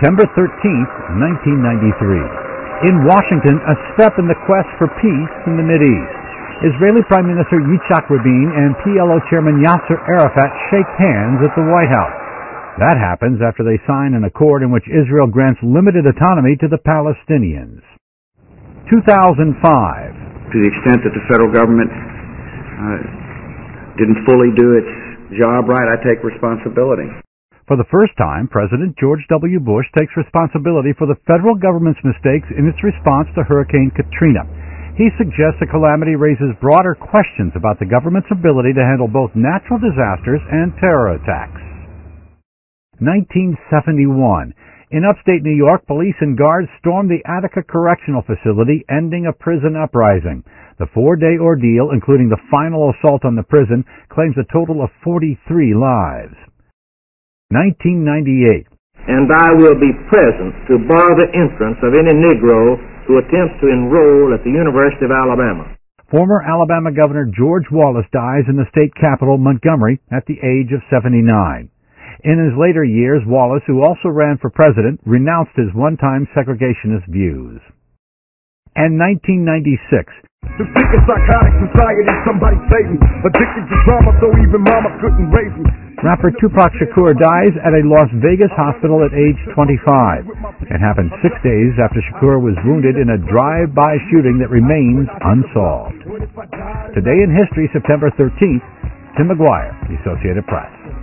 September 13th, 1993. In Washington, a step in the quest for peace in the Mideast. Israeli Prime Minister Yitzhak Rabin and PLO Chairman Yasser Arafat shake hands at the White House. That happens after they sign an accord in which Israel grants limited autonomy to the Palestinians. 2005. To the extent that the federal government didn't fully do its job right, I take responsibility. For the first time, President George W. Bush takes responsibility for the federal government's mistakes in its response to Hurricane Katrina. He suggests the calamity raises broader questions about the government's ability to handle both natural disasters and terror attacks. 1971. In upstate New York, police and guards stormed the Attica Correctional Facility, ending a prison uprising. The 4-day ordeal, including the final assault on the prison, claims a total of 43 lives. 1998. And I will be present to bar the entrance of any Negro who attempts to enroll at the University of Alabama. Former Alabama Governor George Wallace dies in the state capital, Montgomery, at the age of 79. In his later years, Wallace, who also ran for president, renounced his one-time segregationist views. And 1996. The sick and psychotic society, somebody save me. Addicted to drama, so even mama couldn't raise me. Rapper Tupac Shakur dies at a Las Vegas hospital at age 25. It happened 6 days after Shakur was wounded in a drive-by shooting that remains unsolved. Today in History, September 13th, Tim McGuire, The Associated Press.